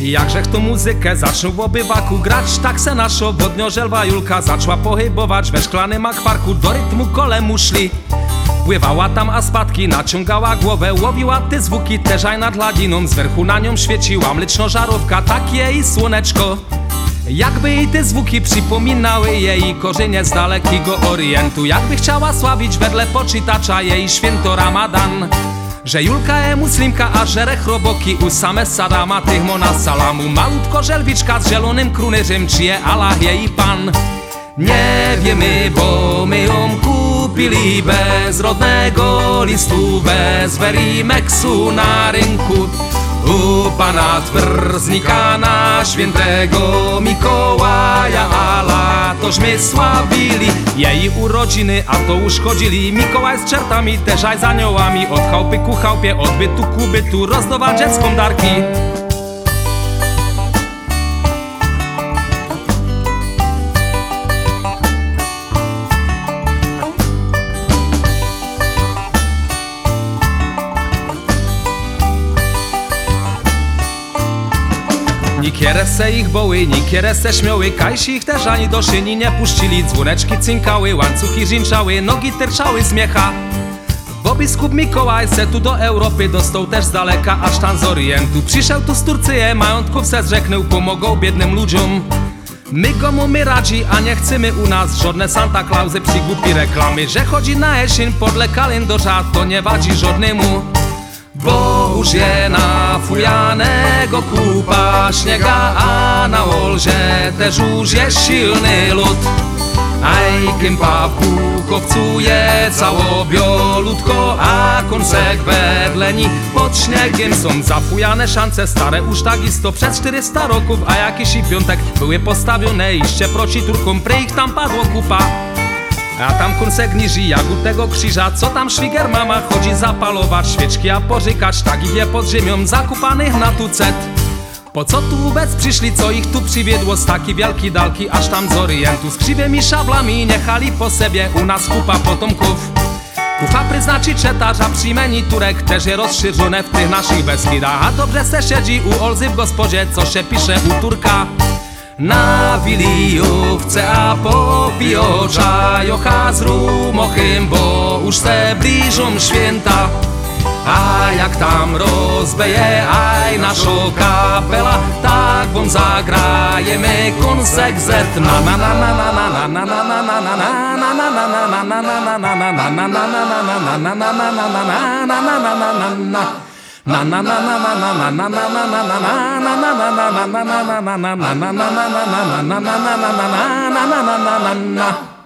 Jakżech to muzykę zaczął w obywaku grać, tak se nasza wodniożelwa Julka zaczła pohybować we szklanym akwarku, do rytmu kolemu szli. Pływała tam, a spadki naciągała głowę, łowiła te zwuki też aj nad ladiną, z werchu na nią świeciła mleczno-żarówka, takie i słoneczko. Jakby jej te zwuki przypominały jej korzenie z dalekiego Orientu, jakby chciała sławić wedle poczytacza jej święto Ramadan. Że Julka je muslimka, a żerech roboki u same Sadama, tych mona salamu. Malutko żelwiczka z zielonym krunyżem, czy je Allah jej pan. Nie wiemy, bo my ją kupili bez rodnego listu, bez Verimexu na rynku. U pana Twrznika na świętego Mikołaja, ala tośmy sławili jej urodziny, a to uszkodzili. Mikołaj z czertami, też aj z aniołami, od chałupy ku chałupie, od bytu ku bytu rozdawał dzieckom darki. Niekiere se ich boły, niekiere se śmiały, kajsi ich też ani do szyni nie puścili. Dzwoneczki cynkały, łańcuchy żinczały, nogi terczały z miecha. Bo biskup Mikołaj se tu do Europy dostał też z daleka, aż tam z Orientu. Przyszedł tu z Turcyje, majątków se zrzeknął, pomogą biednym ludziom. My komu my radzi, a nie chcemy u nas żadne Santa Clausy, przygłupi reklamy. Że chodzi na jesień podle kalendarza, to nie wadzi żadnemu. Bo już je nafujanego kupa śniega, a na Olzie też już jest silny lód. Aj kępa w kółkowcuje całobiolutko, a kąsek wedleni pod śniegiem są zafujane szance stare już tak isto przez 400 roków, a jakiś i piątek były postawione iście proci Turkom, pry ich tam padło kupa. A tam kąsek niży jak u tego krzyża, co tam szwigier mama chodzi zapalować świeczki, a pożykać tak ich je pod ziemią zakupanych na tucet. Po co tu wobec przyszli, co ich tu przywiedło z taki wielki dalki, aż tam z Orientu. Z krzywymi szablami niechali po sobie u nas kupa potomków. Kufa przyznaczy czetarza przyjmeni Turek, też je rozszerzone w tych naszych Beskidach. A dobrze se siedzi u Olzy w gospodzie, co się pisze u Turka. Na wilijówce, a popijo czajocha z rumochem, bo już se bliżą święta. A jak tam rozbeje aj nasza kapela, tak wam zagrajemy kąsek zet. Na na na na na na na na na na na na na na na.